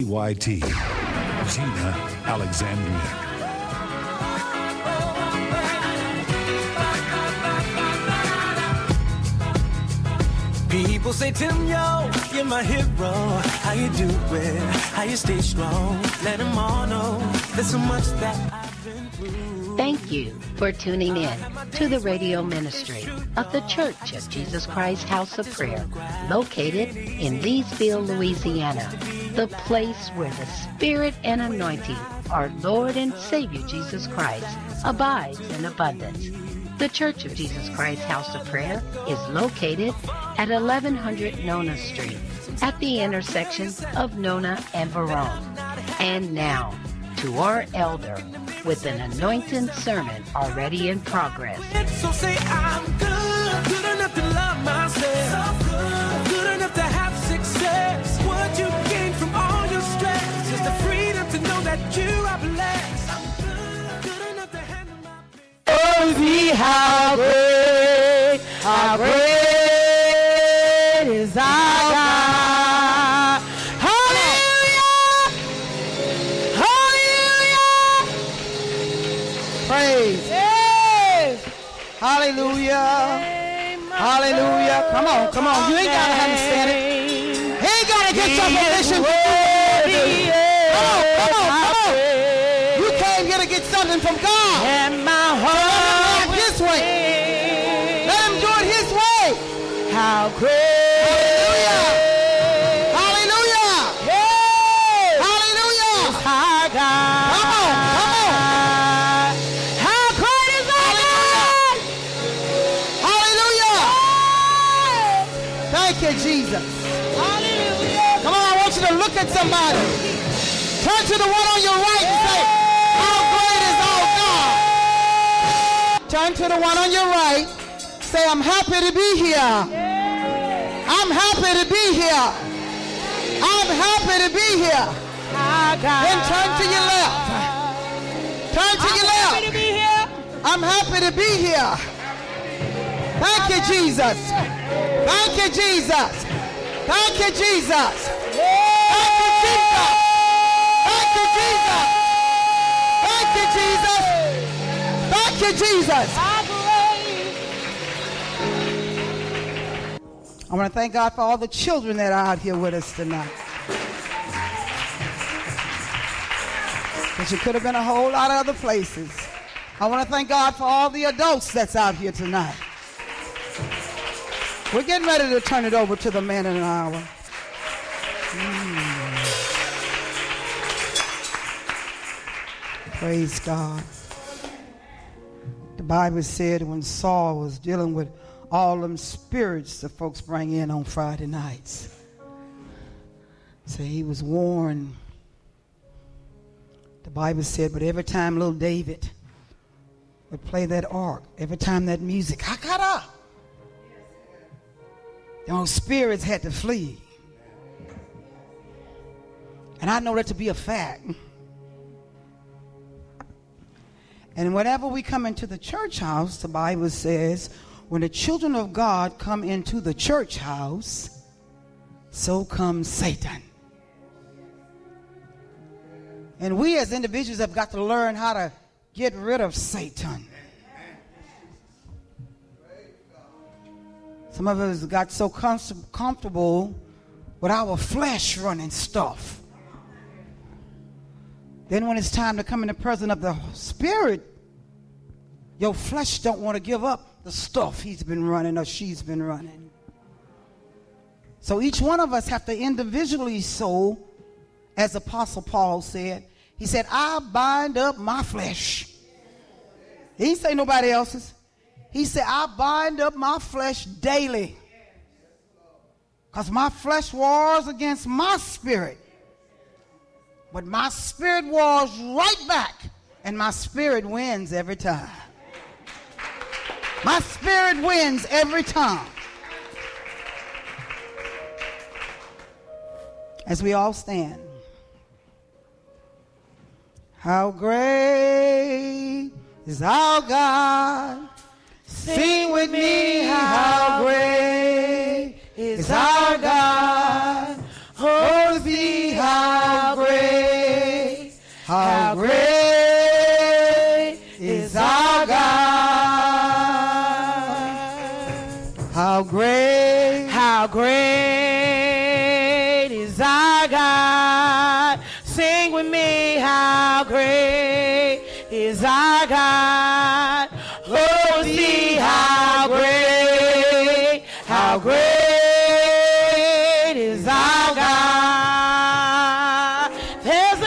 YT, Gina Alexandria. People say, Tim, yo, you're my hero. How you do it? How you stay strong? Let them all know there's so much that I've been through. Thank you for tuning in to the radio ministry of the Church of Jesus Christ House of Prayer, located in Leesville, Louisiana, the place where the Spirit and anointing our Lord and Savior Jesus Christ abides in abundance. The Church of Jesus Christ House of Prayer is located at 1100 Nona Street at the intersection of Nona and Verone. And now, to our elder with an anointing sermon already in progress. So say I'm good, good enough to love myself, good enough to have success. What you gain from all your stress is the freedom to know that you are blessed. I'm good enough to handle my business. Oh, see how great is our God. Hallelujah! Hallelujah! Praise. Yes. Hallelujah. Hallelujah. Come on. You ain't got to understand it. He ain't got to get your permission. Come on. You came here to get something from God. And my heart His way. Let him do it His way. How great. Hallelujah. Yes. Hallelujah. Our God. Come on. How great is our God. Hallelujah. Thank you, Jesus. Hallelujah. Come on, I want you to look at somebody. Turn to the one on your right and say, how great is our God. Turn to the one on your right. Say, I'm happy to be here. I'm happy to be here. I'm happy to be here. Then turn to your left. Turn to your left. I'm happy to be here. Thank you, Jesus. Thank you, Jesus. Thank you, Jesus. Thank you, Jesus. Thank you, Jesus. Thank you, Jesus. Thank you, Jesus. I want to thank God for all the children that are out here with us tonight. Because you could have been a whole lot of other places. I want to thank God for all the adults that's out here tonight. We're getting ready to turn it over to the man in an hour. Praise God. The Bible said when Saul was dealing with all them spirits that folks bring in on Friday nights, so he was warned. The Bible said, but every time little David would play that ark, every time that music, hakara, those spirits had to flee. And I know that to be a fact. And whenever we come into the church house, the Bible says, when the children of God come into the church house, so comes Satan. And we as individuals have got to learn how to get rid of Satan. Some of us got so comfortable with our flesh running stuff. Then when it's time to come in the presence of the Spirit, your flesh don't want to give up the stuff he's been running or she's been running. So each one of us have to individually sow, as Apostle Paul said. He said, I bind up my flesh. He didn't say nobody else's. He said, I bind up my flesh daily. Because my flesh wars against my spirit. But my spirit wars right back. And my spirit wins every time. My spirit wins every time. As we all stand. How great is our God. Sing with me, how great is our God. Oh, see how How great is our God. How great is our God. Sing with me, how great is our God. Oh, see how great is our God. There's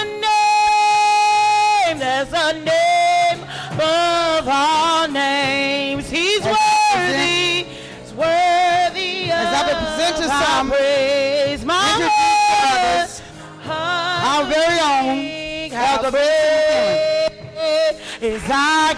a name above all names. He's worthy. He's worthy of our praise. My Lord, our very own, how great is our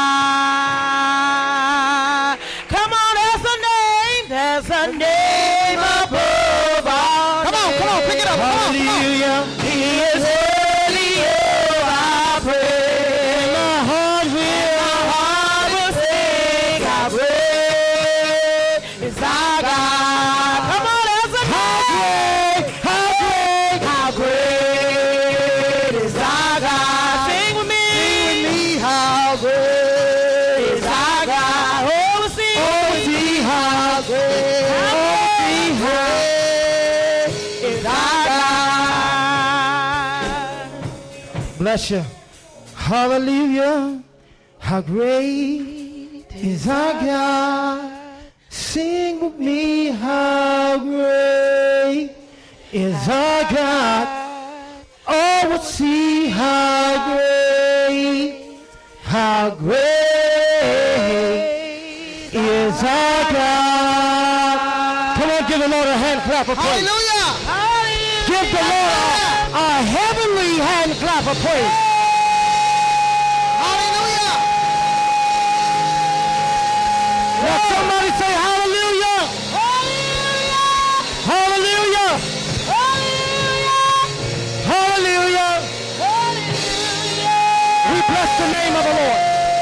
God. Come on, there's a name above all. Come on, pick it up. Hallelujah. He is worthy of our praise. My heart will sing. How great is our God. Come on, there's a name. How great is our God. Sing with me. How great is our God. Oh, see how great is our God. Bless you. Hallelujah. How great is our God. Sing with me. How great is our God. Oh, see how great is our God. Come on, give the Lord a hand clap of praise. Hallelujah. Give the Lord a heavenly hand clap of praise. Hallelujah. Let somebody say hallelujah. Hallelujah. Hallelujah. We bless the name of the Lord.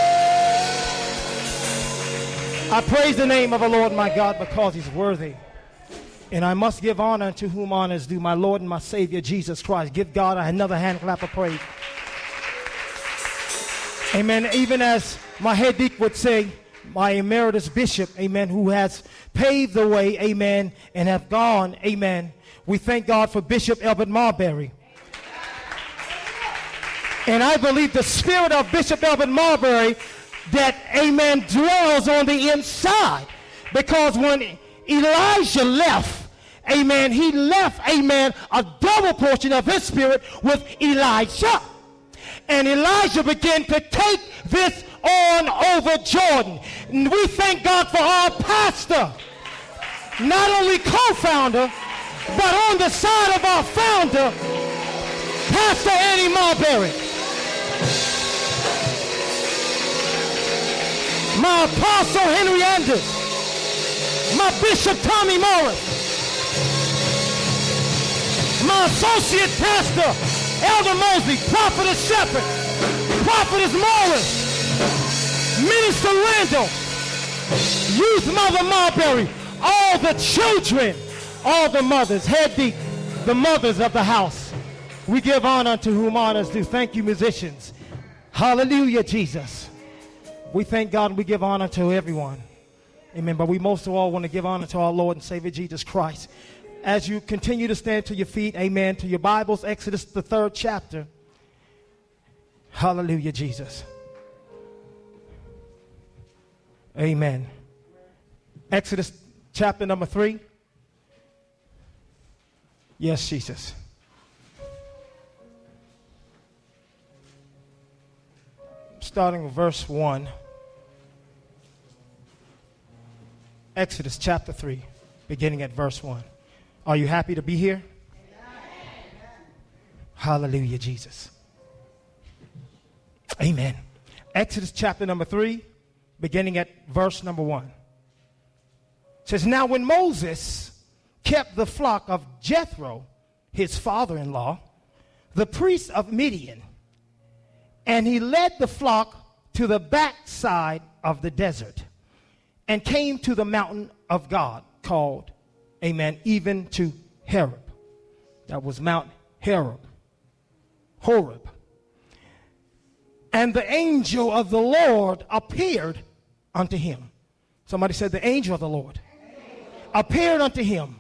I praise the name of the Lord my God because he's worthy. And I must give honor to whom honor is due, my Lord and my Savior, Jesus Christ. Give God another hand clap of praise. Amen. Even as my head deacon would say, my emeritus bishop, amen, who has paved the way, amen, and have gone, amen. We thank God for Bishop Elbert Marbury. And I believe the spirit of Bishop Elbert Marbury that, amen, dwells on the inside. Because when Elijah left, amen, he left, amen, a double portion of his spirit with Elijah. And Elijah began to take this on over Jordan. And we thank God for our pastor, not only co-founder, but on the side of our founder, Pastor Annie Marbury. My apostle Henry Anders, my Bishop Tommy Morris, my associate pastor Elder Mosley, Prophetess Shepherd, Prophetess Morris, Minister Randall, Youth Mother Marbury, all the children, all the mothers, head deep, the mothers of the house. We give honor to whom honors due. Thank you, musicians. Hallelujah, Jesus. We thank God and we give honor to everyone. Amen. But we most of all want to give honor to our Lord and Savior Jesus Christ. As you continue to stand to your feet, amen, to your Bibles, Exodus, the 3rd chapter. Hallelujah, Jesus. Amen. Exodus chapter number 3. Yes, Jesus. Starting with verse 1. Exodus chapter 3, beginning at verse 1. Are you happy to be here? Amen. Hallelujah, Jesus. Amen. Exodus chapter number 3, beginning at verse number 1. It says, now when Moses kept the flock of Jethro, his father-in-law, the priest of Midian, and he led the flock to the backside of the desert and came to the mountain of God called, amen, even to Horeb. That was Mount Horeb. And the angel of the Lord appeared unto him. Somebody said, the angel of the Lord appeared unto him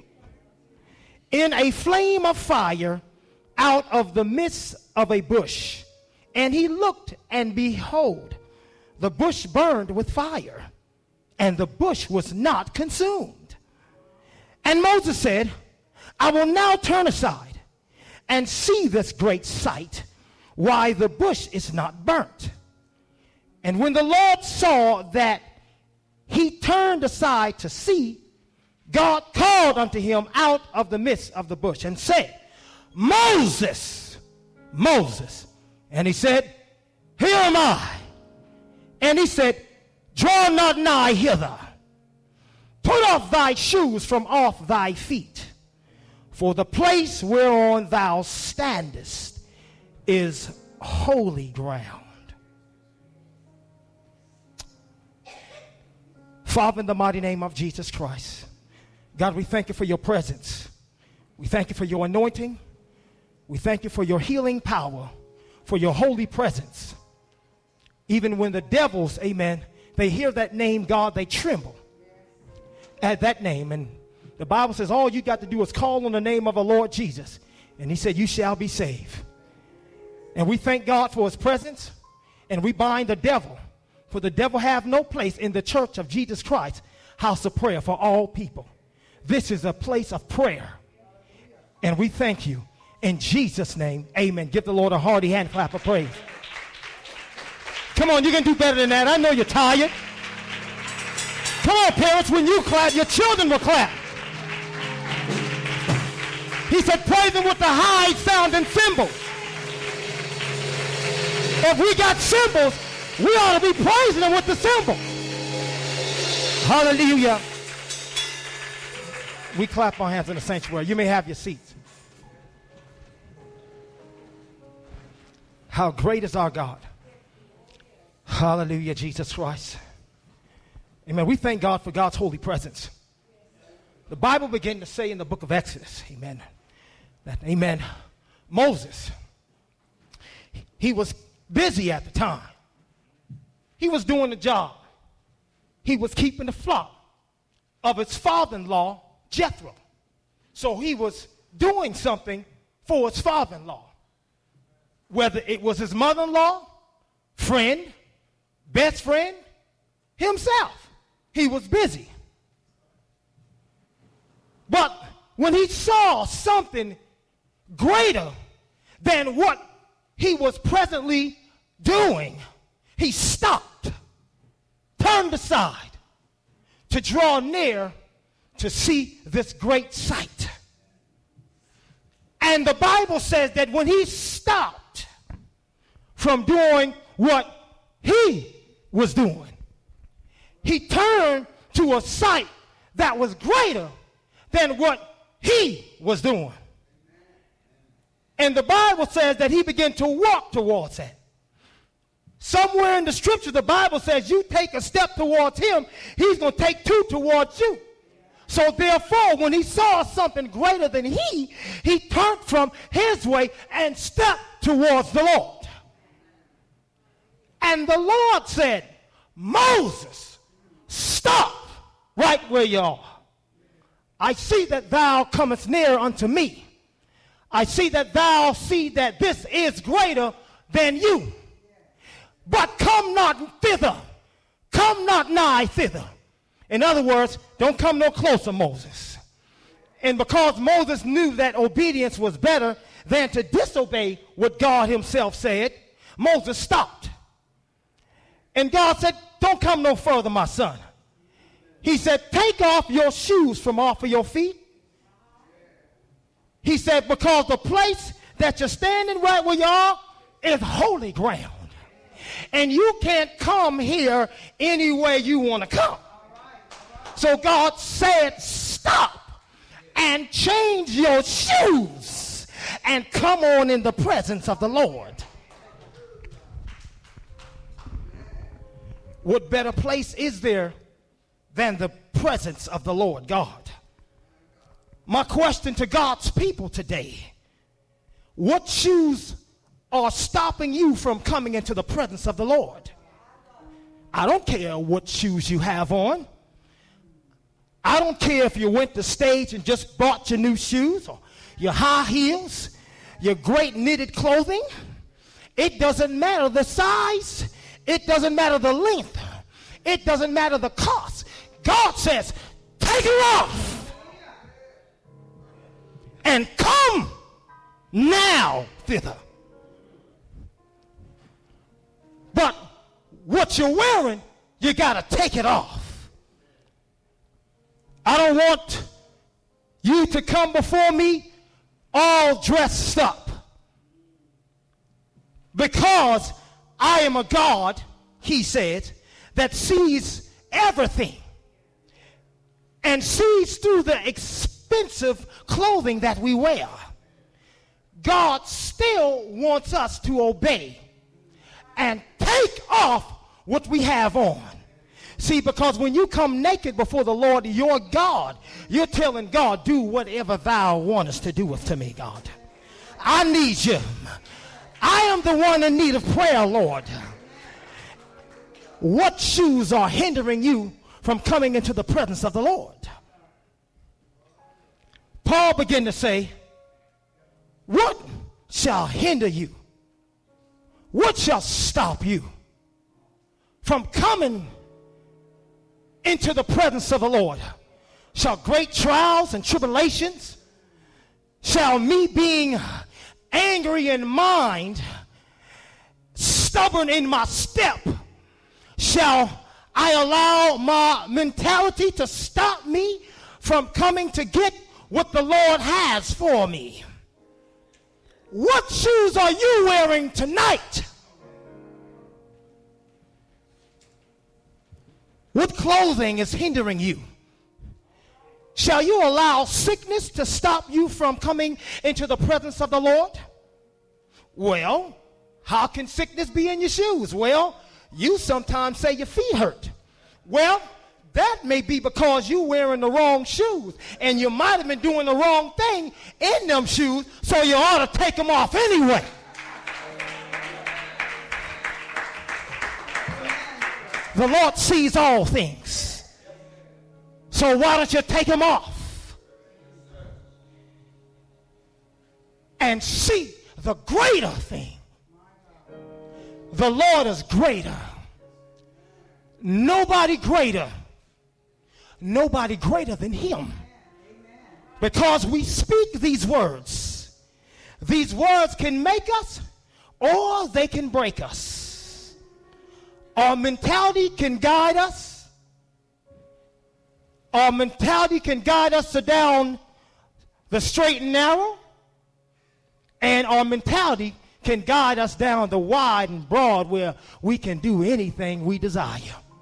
in a flame of fire out of the midst of a bush. And he looked, and behold, the bush burned with fire, and the bush was not consumed. And Moses said, I will now turn aside and see this great sight, why the bush is not burnt. And when the Lord saw that he turned aside to see, God called unto him out of the midst of the bush and said, Moses, Moses. And he said, here am I. And he said, draw not nigh hither. Put off thy shoes from off thy feet, for the place whereon thou standest is holy ground. Father, in the mighty name of Jesus Christ, God, we thank you for your presence. We thank you for your anointing. We thank you for your healing power, for your holy presence. Even when the devils, amen, they hear that name, God, they tremble at that name. And the Bible says all you got to do is call on the name of the Lord Jesus. And he said, you shall be saved. And we thank God for his presence. And we bind the devil. For the devil have no place in the church of Jesus Christ, house of prayer for all people. This is a place of prayer. And we thank you. In Jesus' name, amen. Give the Lord a hearty hand clap of praise. Come on, you can do better than that. I know you're tired. Come on, parents, when you clap, your children will clap. He said, praise him with the high sounding cymbals. If we got cymbals, we ought to be praising him with the cymbal. Hallelujah. We clap our hands in the sanctuary. You may have your seats. How great is our God. Hallelujah, Jesus Christ. Amen. We thank God for God's holy presence. The Bible began to say in the book of Exodus, amen, that, amen, Moses, he was busy at the time. He was doing the job. He was keeping the flock of his father-in-law, Jethro. So he was doing something for his father-in-law. Whether it was his mother-in-law, friend, best friend, himself. He was busy. But when he saw something greater than what he was presently doing, he stopped, turned aside to draw near to see this great sight. And the Bible says that when he stopped from doing what he was doing, he turned to a sight that was greater than what he was doing. And the Bible says that he began to walk towards it. Somewhere in the scripture, the Bible says you take a step towards him, he's going to take two towards you. So therefore, when he saw something greater than he turned from his way and stepped towards the Lord. And the Lord said, Moses, stop right where you are. I see that thou comest near unto me. I see that thou see that this is greater than you. But come not thither. Come not nigh thither. In other words, don't come no closer, Moses. And because Moses knew that obedience was better than to disobey what God himself said, Moses stopped. And God said, don't come no further, my son. He said, take off your shoes from off of your feet. He said, because the place that you're standing right where you are is holy ground. And you can't come here any way you want to come. So God said, stop and change your shoes and come on in the presence of the Lord. What better place is there than the presence of the Lord God? My question to God's people today, what shoes are stopping you from coming into the presence of the Lord. I don't care what shoes you have on. I don't care if you went to stage and just bought your new shoes or your high heels, your great knitted clothing. It doesn't matter the size. It doesn't matter the length. It doesn't matter the cost. God says, take it off and come now thither. But what you're wearing, you got to take it off. I don't want you to come before me all dressed up, because I am a God, he said, that sees everything and sees through the expensive clothing that we wear. God still wants us to obey and take off what we have on. See, because when you come naked before the Lord, your God, you're telling God, do whatever thou wantest to do with to me, God. I need you. I am the one in need of prayer, Lord. What shoes are hindering you from coming into the presence of the Lord? Paul began to say, what shall hinder you? What shall stop you from coming into the presence of the Lord? Shall great trials and tribulations? Shall me being angry in mind, stubborn in my step, shall I allow my mentality to stop me from coming to get what the Lord has for me? What shoes are you wearing tonight? What clothing is hindering you? Shall you allow sickness to stop you from coming into the presence of the Lord? Well, how can sickness be in your shoes? Well, you sometimes say your feet hurt. Well, that may be because you're wearing the wrong shoes, and you might have been doing the wrong thing in them shoes, so you ought to take them off anyway. The Lord sees all things. So why don't you take them off and see the greater thing? The Lord is greater. Nobody greater. Nobody greater than him. Because we speak these words. These words can make us or they can break us. Our mentality can guide us. Our mentality can guide us down the straight and narrow. And our mentality can guide us down the wide and broad where we can do anything we desire.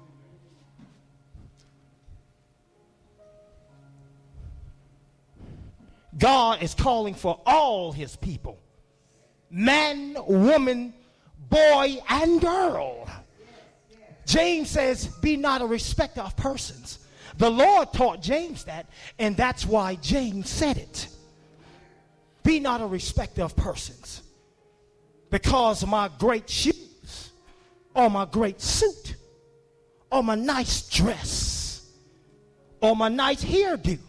God is calling for all his people, man, woman, boy, and girl. James says, be not a respecter of persons. The Lord taught James that, and that's why James said it. Be not a respecter of persons. Because my great shoes, or my great suit, or my nice dress, or my nice hairdo,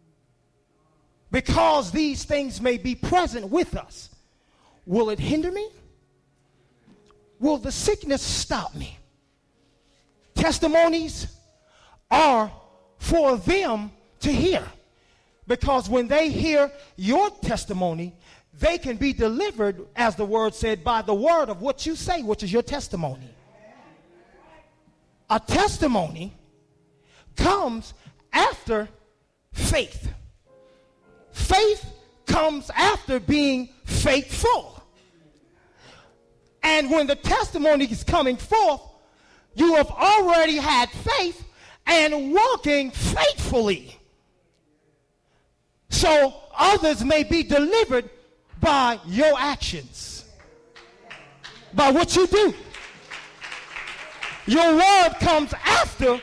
because these things may be present with us, will it hinder me? Will the sickness stop me? Testimonies are for them to hear, because when they hear your testimony, they can be delivered, as the word said, by the word of what you say, which is your testimony. A testimony comes after faith. Faith comes after being faithful. And when the testimony is coming forth, you have already had faith and walking faithfully. So others may be delivered by your actions, by what you do. Your word comes after,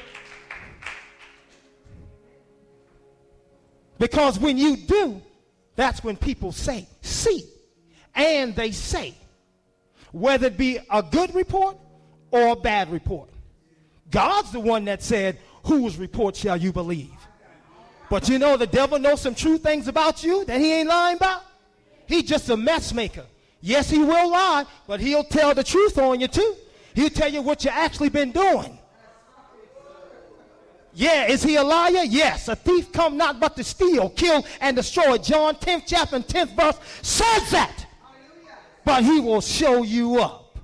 because when you do, that's when people say, see, and they say, whether it be a good report or a bad report. God's the one that said, whose report shall you believe? But you know the devil knows some true things about you that he ain't lying about. He's just a mess maker. Yes, he will lie, but he'll tell the truth on you too. He'll tell you what you actually been doing. Yeah, is he a liar? Yes. A thief come not but to steal, kill, and destroy. John 10th chapter and 10th verse says that. But he will show you up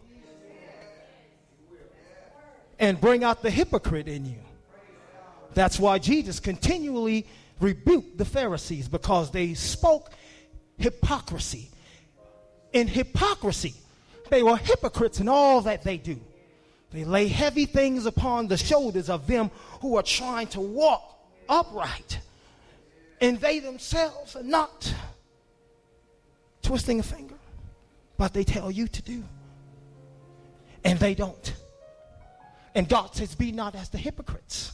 and bring out the hypocrite in you. That's why Jesus continually rebuked the Pharisees, because they spoke hypocrisy. In hypocrisy, they were hypocrites in all that they do. They lay heavy things upon the shoulders of them who are trying to walk upright. And they themselves are not twisting a finger, but they tell you to do. And they don't. And God says, be not as the hypocrites.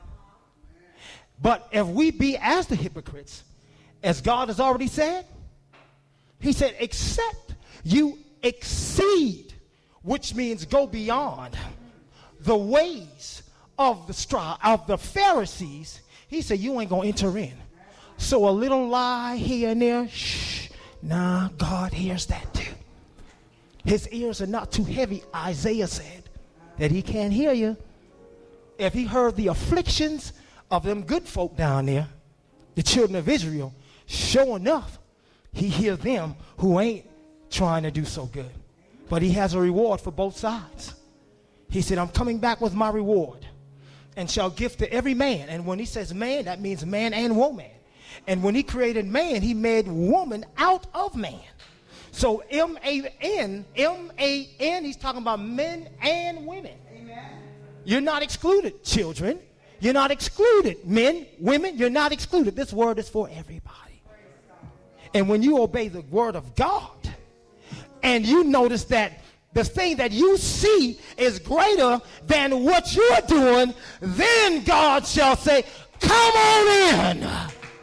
But if we be as the hypocrites, as God has already said, he said, except you exceed, which means go beyond the ways of the Pharisees, he said, you ain't going to enter in. So a little lie here and there, shh, nah, God hears that too. His ears are not too heavy, Isaiah said, that he can't hear you. If he heard the afflictions of them good folk down there, the children of Israel, sure enough, he hears them who ain't trying to do so good. But he has a reward for both sides. He said, I'm coming back with my reward and shall give to every man. And when he says man, that means man and woman. And when he created man, he made woman out of man. So M-A-N, he's talking about men and women. Amen. You're not excluded, children. You're not excluded, men, women. You're not excluded. This word is for everybody. And when you obey the word of God, and you notice that the thing that you see is greater than what you're doing, then God shall say, come on in.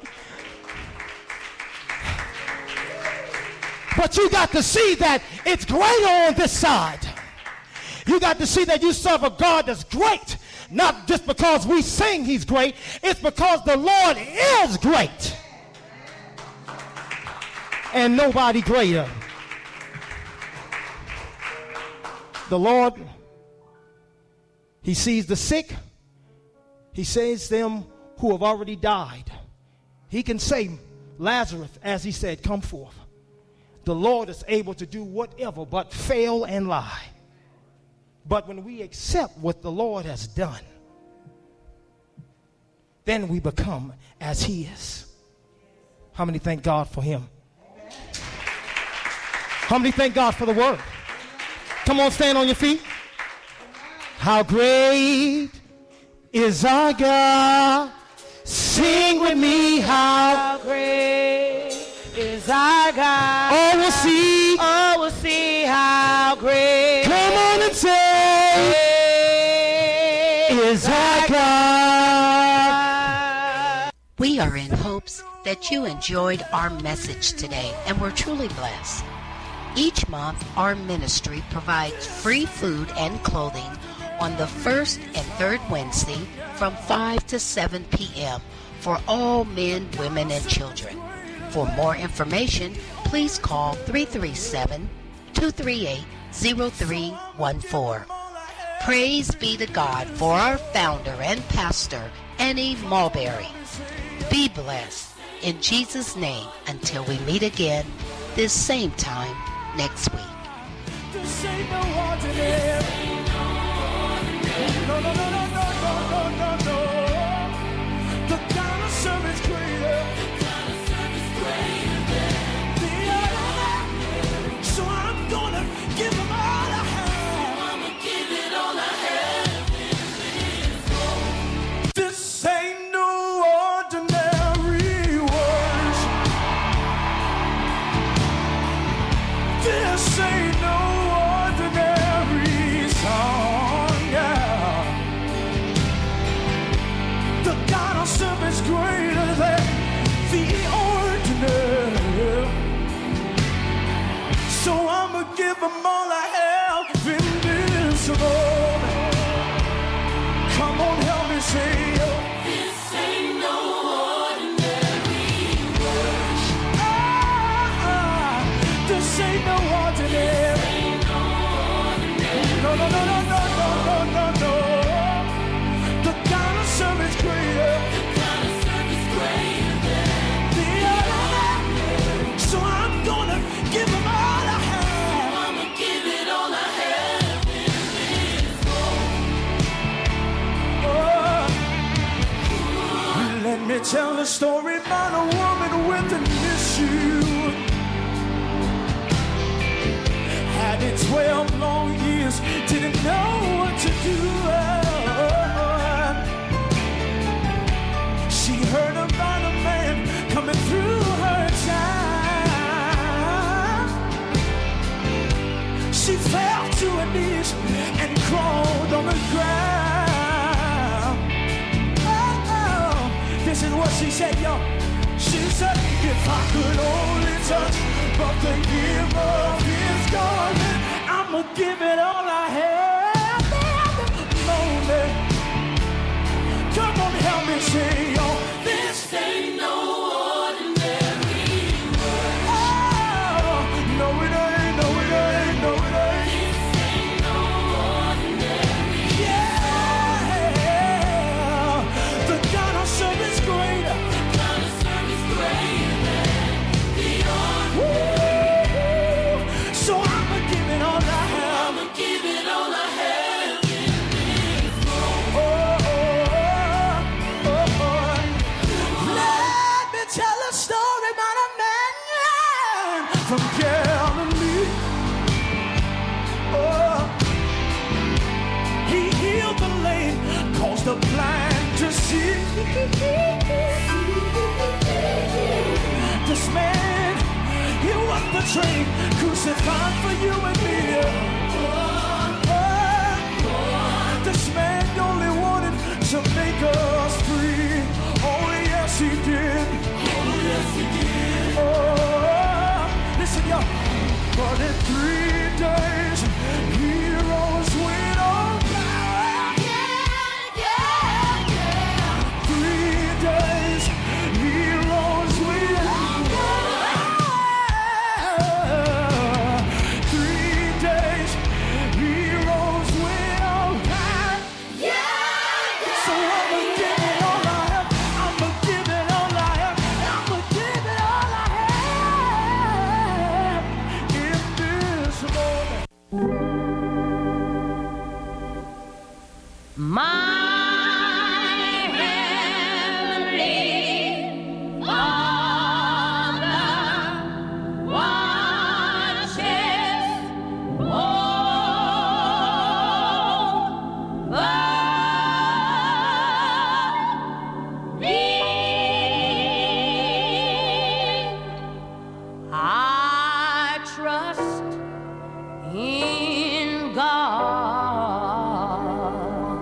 But you got to see that it's greater on this side. You got to see that you serve a God that's great. Not just because we sing he's great. It's because the Lord is great. And nobody greater. The Lord, he sees the sick. He saves them who have already died. He can say, Lazarus, as he said, come forth. The Lord is able to do whatever but fail and lie. But when we accept what the Lord has done, then we become as he is. How many thank God for him? How many thank God for the word? Come on, stand on your feet. How great is our God? Sing with me, how great is our God. Oh, we'll see how great. Come on and say, is our God. We are in hopes that you enjoyed our message today and were truly blessed. Each month, our ministry provides free food and clothing on the first and third Wednesday from 5 to 7 p.m. for all men, women, and children. For more information, please call 337-238-0314. Praise be to God for our founder and pastor, Annie Mulberry. Be blessed in Jesus' name until we meet again this same time next week. This ain't no ordinary. No, no, no, no, no, no, no, no. The kind of service greater. The other. So I'm gonna give them all I have. I'ma give it all I have. This ain't no ordinary worship. This ain't no ordinary song, yeah. The God I serve is greater than the ordinary. So I'ma give them all I have. ain't no ordinary. No, no, no, no, no, no, no, no, no. The God I serve is greater. The other. So I'm gonna give him all I have. I'ma give it all I have in this world. Oh. Let me tell the story about a woman with an issue. Had it 12 long years, didn't know what to do. She heard about a man coming through her time. She fell to her knees and crawled on the ground. Oh, this is what she said, y'all. She said, if I could only touch but the hem of his garment, I'ma give it all I have. Moment. Come on, help me sing, y'all. This ain't no ordinary world. Oh, no it ain't, no it ain't, no it ain't. This ain't no ordinary. Yeah, the God I serve is greater. The God I serve is greater than the ordinary. So I'ma give it all I have. I'ma give it all I have in this world. Let me tell a story about a man from Galilee. Oh, he healed the lame, caused the blind to see. This man, he was betrayed, crucified for you and me. This man only wanted to make us free. Oh yes he did. Oh yes he did. Oh, listen y'all. But in 3 days he rose with all power. Yeah, yeah, yeah. 3 days he rose with all power. 3 days he rose with all power. Yeah, yeah. So I'ma give it all I have. I'ma give it all I have. I'ma give it all I have in this moment. My heavenly Father watches over thee. I trust in God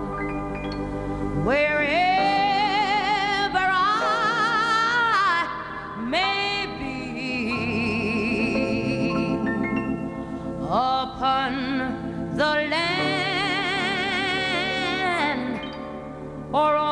wherever I may be, upon the land or